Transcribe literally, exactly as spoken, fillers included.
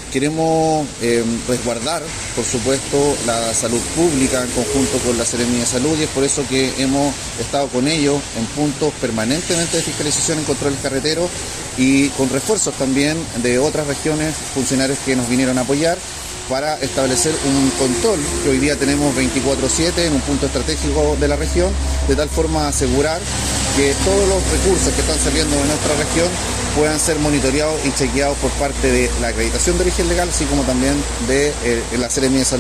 Queremos eh, resguardar, por supuesto, la salud pública en conjunto con la Seremía de Salud, y es por eso que hemos estado con ellos en puntos permanentemente de fiscalización en controles carreteros y con refuerzos también de otras regiones, funcionarios que nos vinieron a apoyar para establecer un control que hoy día tenemos veinticuatro siete en un punto estratégico de la región, de tal forma asegurar que todos los recursos que están saliendo de nuestra región puedan ser monitoreados y chequeados por parte de la acreditación de origen legal, así como también de eh, la Seremía de Salud.